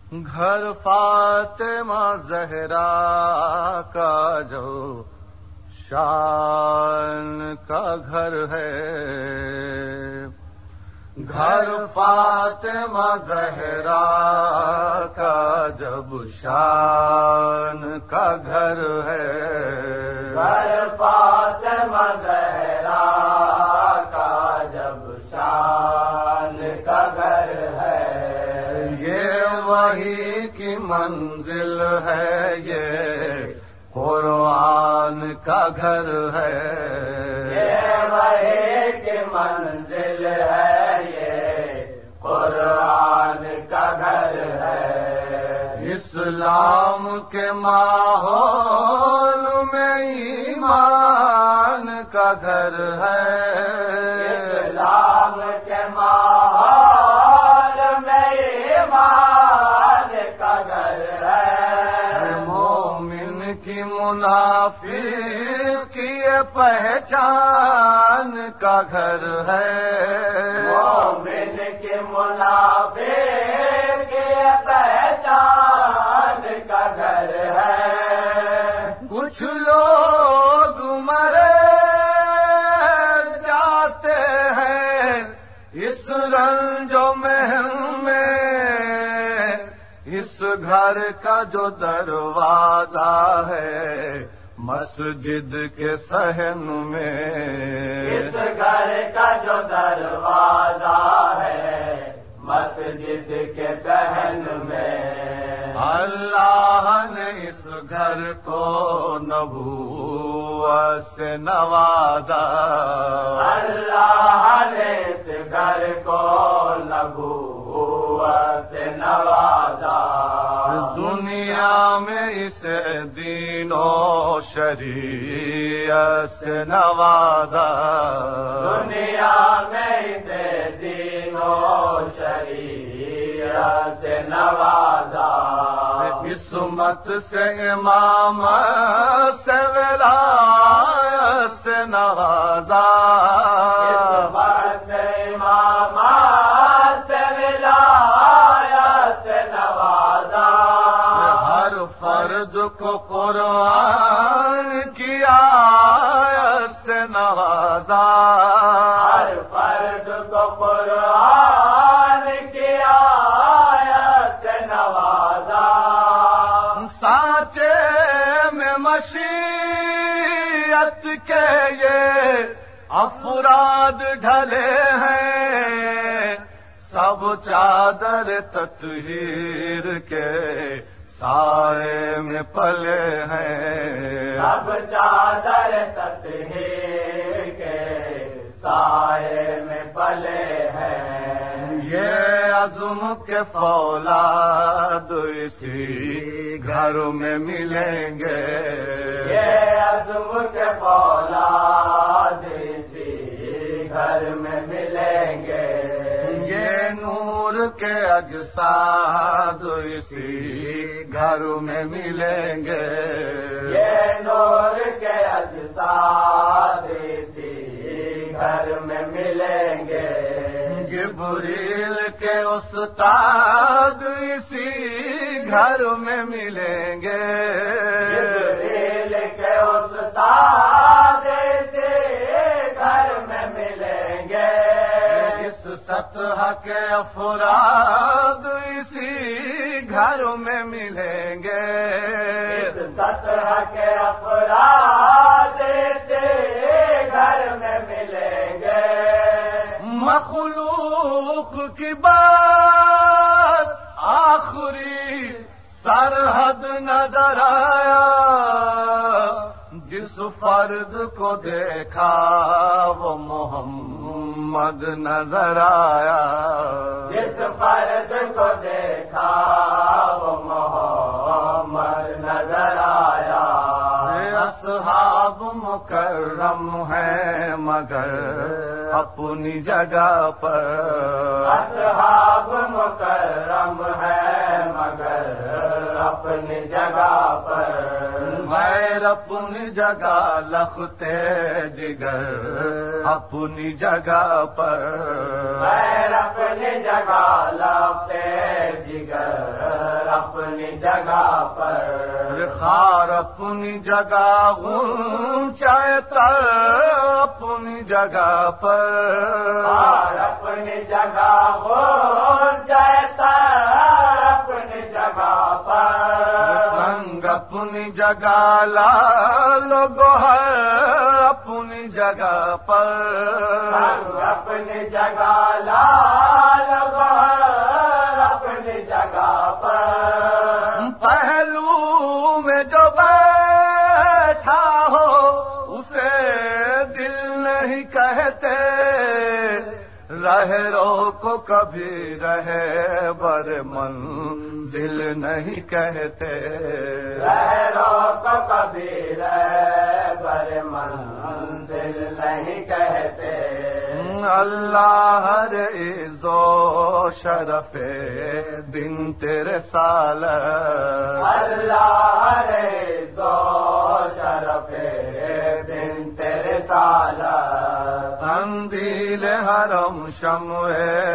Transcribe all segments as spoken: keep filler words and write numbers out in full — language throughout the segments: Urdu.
گھر فاطمہ زہرا کا جو شان کا گھر ہے، گھر فاطمہ زہرا کا جب شان کا گھر ہے، گھر فاطمہ زہرا کا جب شان کا گھر ہے، یہ وحی کی منزل ہے، یہ قرآن کا گھر ہے، یہ وحی کی منزل ہے، یہ قرآن کا گھر ہے، اسلام کے ماحول میں ایمان کا گھر ہے، اسلام کے ماحول میں ایمان کا گھر ہے، مومن کی منافق کی یہ پہچان کا گھر ہے، مومن کی منافق کی پہچان کا گھر ہے، کچھ لوگ مرے جاتے ہیں اس رنج و محن میں، اس گھر کا جو دروازہ ہے مسجد کے صحن میں، اس گھر کا جو دروازہ ہے مسجد کے صحن میں، اللہ نے اس گھر کو نبوت سے نوازا، اللہ نے اس گھر کو نبوت سے نوازا، دنیا میں اسے دین و شریعت سے نوازا، دنیا میں اسے دین و شریعت سے نوازا، عصمت سے امامت سے ولایت سے نوازا، عصمت سے امامت سے ولایت سے نوازا، ہر فرد کو قرآن کی آیت سے نوازا، ہر فرد کو قرآن کی آیت سے نوازا، سانچے میں مشیت کے یہ افراد ڈھلے ہیں، سب چادر تطہیر کے سائے میں پلے ہیں، سب چادر تطہیر کے سائے میں پلے ہیں، یہ عزم کے فولاد اسی گھر میں ملیں گے، یہ عزم کے فولاد اسی گھر میں ملیں گے، یہ نور کے اجساد اسی گھر میں ملیں گے، یہ نور کے اجساد اسی گھر میں ملیں گے، جبریل کے استاد اسی گھر میں ملیں گے، جبریل کے استاد اسی گھر میں ملیں گے، اس سطح کے افراد اسی گھر میں ملیں گے، اس سطح کے افراد اسی گھر میں ملیں گے، مخلوق کی بات آخری سرحد نظر آیا، جس فرد کو دیکھا وہ محمد نظر آیا، جس فرد کو دیکھا وہ محمد نظر آیا، اصحاب مکرم ہیں مگر اپنی جگہ پر، اصحاب مکرم ہے مگر اپنی جگہ پر، غیر اپنی جگہ لختے جگر اپنی جگہ پر، غیر اپنی جگہ لختے جگر اپنی جگہ پر، خار اپنی جگہ اونچا تر اپنی جگہ پر، خار اپنی جگہ اونچا تر اپنی جگہ پر، سنگ اپنی جگہ لال و گوہر اپنی جگہ پر، سنگ اپنی جگہ لال گوہر اپنی جگہ پر، پہلو میں جو بیٹھا ہو اسے دل نہیں کہتے، رہ رو کو کبھی رہے بر منزل نہیں کہتے، رہرو کو کبھی رہ بر منزل نہیں کہتے، اللہ ہر عز و شرف دن تیرے سال، اللہ عز و شرف دن تیرے سال، قندیل حرم شمع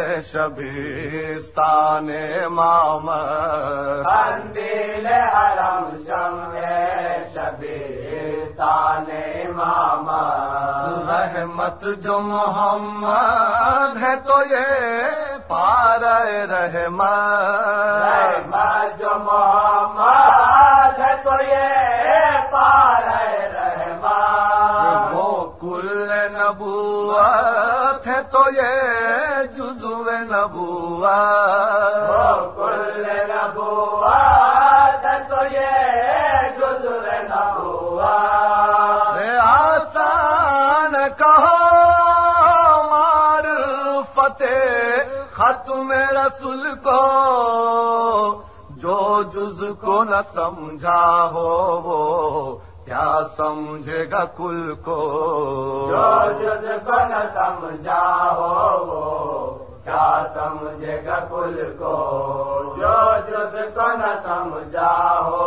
شبستان امام، قندیل حرم شمع شبستان امام، رحمت جو محمد ہے تو یہ پارہ رحمت، رحمت جو محمد ہے تو یہ پارہ رحمت، وہ کل نبوت ہے تو یہ جزو نبوت، وہ کل نبوت ہے تو یہ جزو نبوت، آسان کہو معرفت ختم رسول کو، جو جز کو نہ سمجھا ہو وہ کیا سمجھے گا کل کو، جو جز کو نہ سمجھا ہو وہ کیا سمجھے گا کل کو، جو جز کو نہ سمجھا ہو